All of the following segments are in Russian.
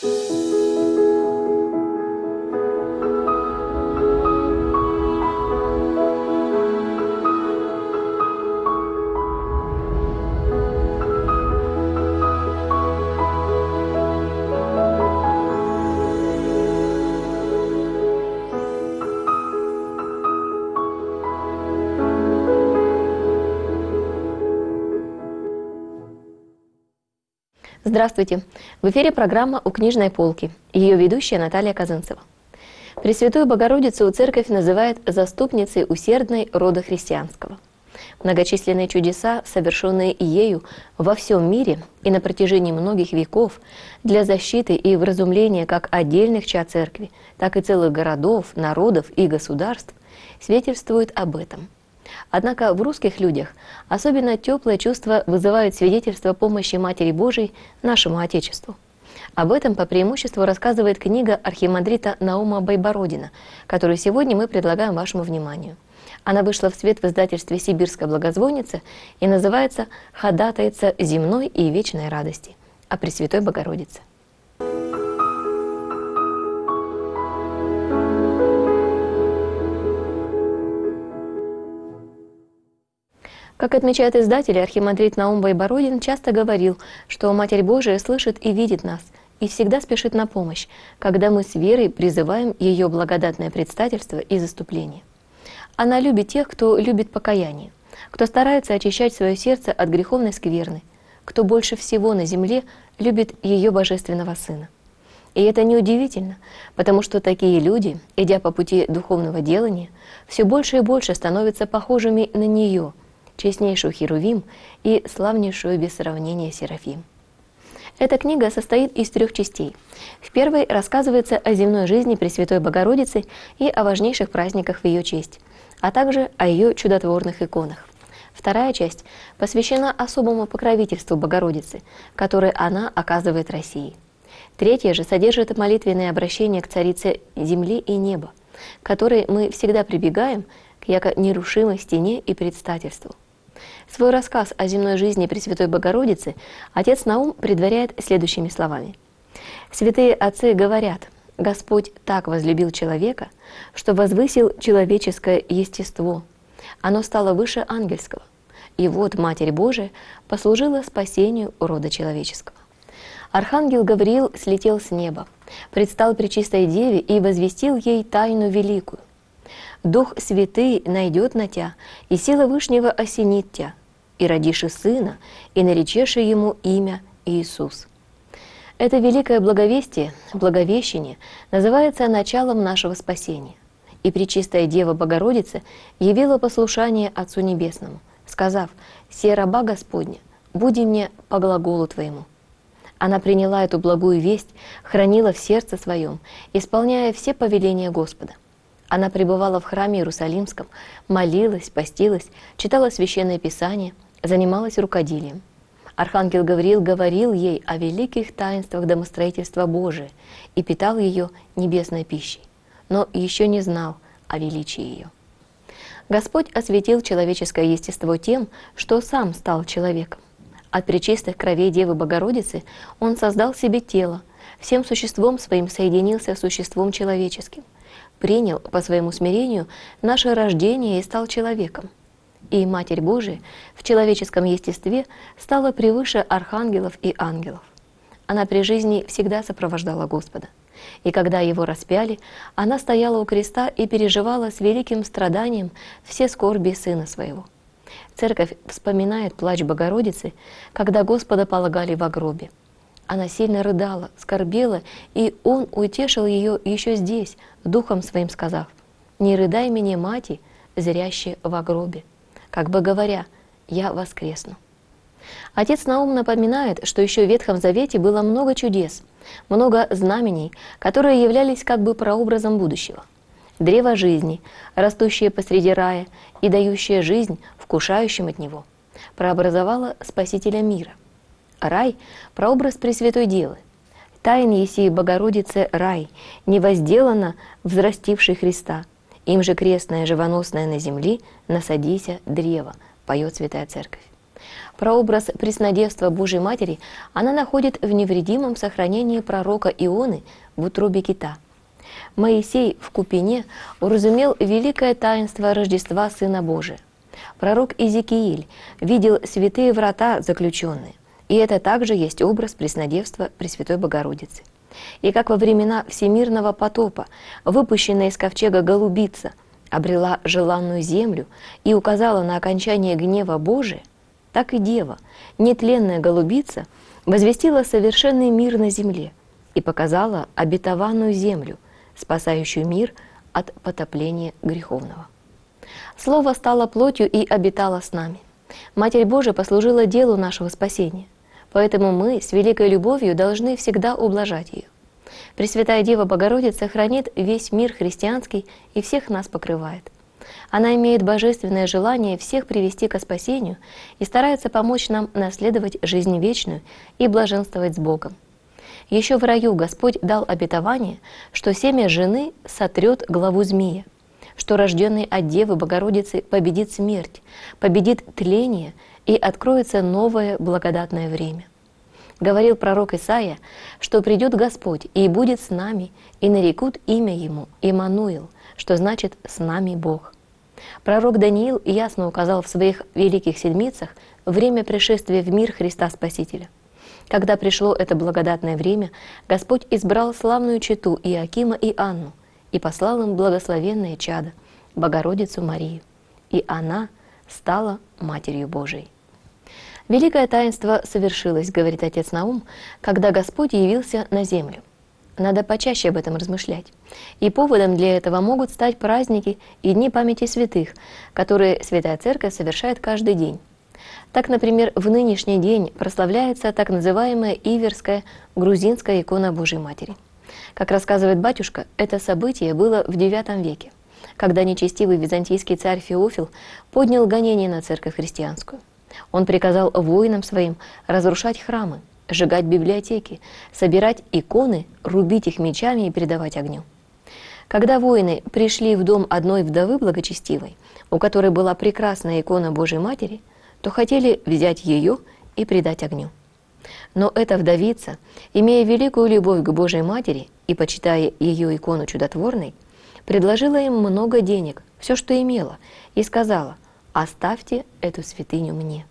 Здравствуйте! В эфире программа «У книжной полки». Ее ведущая Наталья Казанцева. Пресвятую Богородицу Церковь называет заступницей усердной рода христианского. Многочисленные чудеса, совершенные ею во всем мире и на протяжении многих веков для защиты и вразумления как отдельных чад Церкви, так и целых городов, народов и государств, свидетельствуют об этом. Однако в русских людях особенно теплое чувство вызывает свидетельство помощи Матери Божией нашему Отечеству. Об этом по преимуществу рассказывает книга архимандрита Наума Байбородина, которую сегодня мы предлагаем вашему вниманию. Она вышла в свет в издательстве «Сибирская благозвонница» и называется «Ходатайца земной и вечной радости» о Пресвятой Богородице. Как отмечает издатель, архимандрит Наум Байбородин часто говорил, что Матерь Божия слышит и видит нас, и всегда спешит на помощь, когда мы с верой призываем ее благодатное предстательство и заступление. Она любит тех, кто любит покаяние, кто старается очищать свое сердце от греховной скверны, кто больше всего на земле любит ее Божественного Сына. И это неудивительно, потому что такие люди, идя по пути духовного делания, все больше и больше становятся похожими на нее, честнейшую Херувим и славнейшую без сравнения Серафим. Эта книга состоит из 3 частей. В первой рассказывается о земной жизни Пресвятой Богородицы и о важнейших праздниках в ее честь, а также о ее чудотворных иконах. Вторая часть посвящена особому покровительству Богородицы, которое она оказывает России. Третья же содержит молитвенные обращения к Царице земли и неба, к которой мы всегда прибегаем к яко нерушимой стене и предстательству. Свой рассказ о земной жизни Пресвятой Богородицы отец Наум предваряет следующими словами. «Святые отцы говорят, Господь так возлюбил человека, что возвысил человеческое естество. Оно стало выше ангельского. И вот Матерь Божия послужила спасению рода человеческого. Архангел Гавриил слетел с неба, предстал Пречистой Деве и возвестил ей тайну великую. Дух Святый найдет на тя, и сила Вышнего осенит тя, и родиши сына, и наречеши ему имя Иисус». Это великое благовестие, благовещение, называется началом нашего спасения. И Пречистая Дева Богородица явила послушание Отцу Небесному, сказав: «Се раба Господня, буди мне по глаголу Твоему». Она приняла эту благую весть, хранила в сердце своем, исполняя все повеления Господа. Она пребывала в храме Иерусалимском, молилась, постилась, читала Священное Писание, занималась рукоделием. Архангел Гавриил говорил ей о великих таинствах домостроительства Божия и питал ее небесной пищей, но еще не знал о величии ее. Господь осветил человеческое естество тем, что сам стал человеком. От пречистых кровей Девы Богородицы Он создал себе тело, всем существом своим соединился с существом человеческим, принял по своему смирению наше рождение и стал человеком. И Матерь Божия в человеческом естестве стала превыше архангелов и ангелов. Она при жизни всегда сопровождала Господа. И когда Его распяли, она стояла у креста и переживала с великим страданием все скорби Сына Своего. Церковь вспоминает плач Богородицы, когда Господа полагали во гробе. Она сильно рыдала, скорбела, и Он утешил ее еще здесь, Духом Своим сказав: «Не рыдай мне, Мати, зряще во гробе», как бы говоря: «Я воскресну». Отец Наум напоминает, что еще в Ветхом Завете было много чудес, много знамений, которые являлись как бы прообразом будущего. Древо жизни, растущее посреди рая и дающее жизнь вкушающим от него, прообразовало Спасителя мира. Рай – прообраз Пресвятой Девы. Тайн еси Богородице рай, невозделанно взрастивший Христа. Им же крестное живоносное на земли насадися древо, поет Святая Церковь. Прообраз преснодевства Божьей Матери она находит в невредимом сохранении пророка Ионы в утробе кита. Моисей в купине уразумел великое таинство Рождества Сына Божия. Пророк Иезекииль видел святые врата заключенные, и это также есть образ преснодевства Пресвятой Богородицы. И как во времена всемирного потопа выпущенная из ковчега голубица обрела желанную землю и указала на окончание гнева Божия, так и Дева, нетленная голубица, возвестила совершенный мир на земле и показала обетованную землю, спасающую мир от потопления греховного. Слово стало плотью и обитало с нами. Матерь Божия послужила делу нашего спасения, поэтому мы с великой любовью должны всегда ублажать ее. Пресвятая Дева Богородица хранит весь мир христианский и всех нас покрывает. Она имеет божественное желание всех привести ко спасению и старается помочь нам наследовать жизнь вечную и блаженствовать с Богом. Еще в раю Господь дал обетование, что семя жены сотрет главу змея, что рожденный от Девы Богородицы победит смерть, победит тление и откроется новое благодатное время. Говорил пророк Исаия, что придет Господь и будет с нами, и нарекут имя Ему Иммануил, что значит «с нами Бог». Пророк Даниил ясно указал в своих великих седмицах время пришествия в мир Христа Спасителя. Когда пришло это благодатное время, Господь избрал славную чету Иоакима и Анну и послал им благословенное чадо, Богородицу Марию, и она стала Матерью Божией. Великое таинство совершилось, говорит отец Наум, когда Господь явился на землю. Надо почаще об этом размышлять. И поводом для этого могут стать праздники и дни памяти святых, которые Святая Церковь совершает каждый день. Так, например, в нынешний день прославляется так называемая Иверская грузинская икона Божьей Матери. Как рассказывает батюшка, это событие было в IX веке, когда нечестивый византийский царь Феофил поднял гонение на церковь христианскую. Он приказал воинам своим разрушать храмы, сжигать библиотеки, собирать иконы, рубить их мечами и передавать огню. Когда воины пришли в дом одной вдовы благочестивой, у которой была прекрасная икона Божьей Матери, то хотели взять ее и предать огню. Но эта вдовица, имея великую любовь к Божьей Матери и почитая ее икону чудотворной, предложила им много денег, все, что имела, и сказала: «Оставьте эту святыню мне».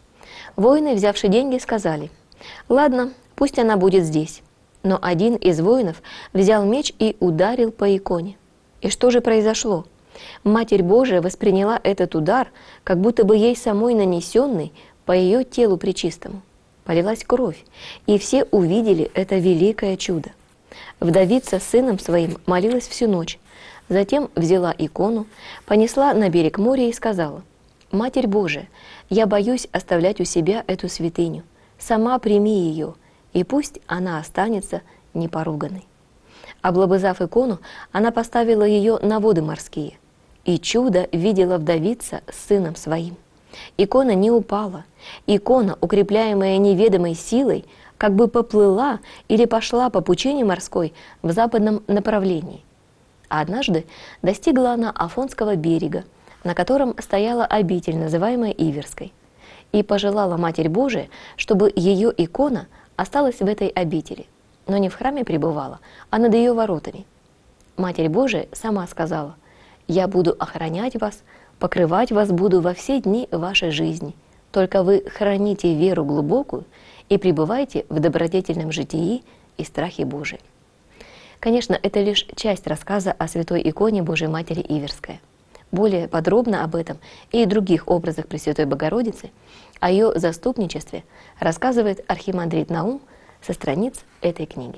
Воины, взявши деньги, сказали: «Ладно, пусть она будет здесь». Но один из воинов взял меч и ударил по иконе. И что же произошло? Матерь Божия восприняла этот удар, как будто бы ей самой нанесенный по ее телу пречистому. Полилась кровь, и все увидели это великое чудо. Вдовица с сыном своим молилась всю ночь, затем взяла икону, понесла на берег моря и сказала: «Матерь Божия, я боюсь оставлять у себя эту святыню, сама прими ее, и пусть она останется непоруганной». Облобызав икону, она поставила ее на воды морские, и чудо видела вдовица с сыном своим. Икона не упала, икона, укрепляемая неведомой силой, как бы поплыла или пошла по пучине морской в западном направлении. А однажды достигла она Афонского берега, на котором стояла обитель, называемая Иверской, и пожелала Матерь Божия, чтобы ее икона осталась в этой обители, но не в храме пребывала, а над ее воротами. Матерь Божия сама сказала: «Я буду охранять вас, покрывать вас буду во все дни вашей жизни, только вы храните веру глубокую и пребывайте в добродетельном житии и страхе Божием». Конечно, это лишь часть рассказа о святой иконе Божьей Матери Иверская. Более подробно об этом и других образах Пресвятой Богородицы, о ее заступничестве, рассказывает архимандрит Наум со страниц этой книги.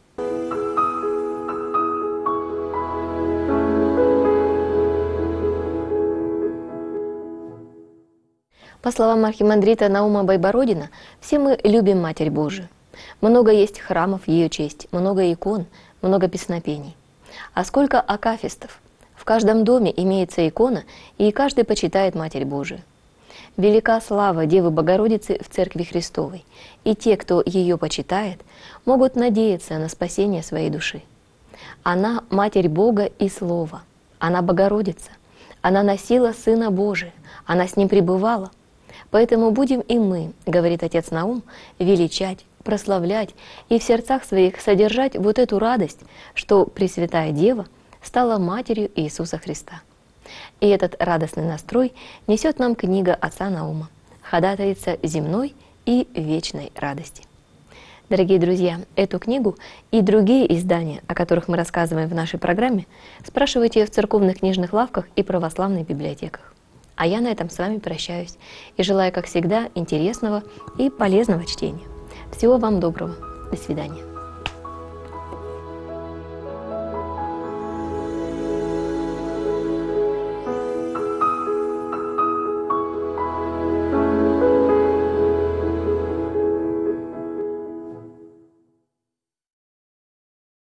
По словам архимандрита Наума Байбородина, все мы любим Матерь Божию. Много есть храмов в ее честь, много икон, много песнопений. А сколько акафистов! В каждом доме имеется икона, и каждый почитает Матерь Божию. Велика слава Девы Богородицы в Церкви Христовой, и те, кто ее почитает, могут надеяться на спасение своей души. Она – Матерь Бога и Слова, она Богородица, она носила Сына Божия, она с Ним пребывала. Поэтому будем и мы, говорит отец Наум, величать, прославлять и в сердцах своих содержать вот эту радость, что Пресвятая Дева стала Матерью Иисуса Христа. И этот радостный настрой несет нам книга отца Наума, ходатайца земной и вечной радости. Дорогие друзья, эту книгу и другие издания, о которых мы рассказываем в нашей программе, спрашивайте в церковных книжных лавках и православных библиотеках. А я на этом с вами прощаюсь и желаю, как всегда, интересного и полезного чтения. Всего вам доброго. До свидания.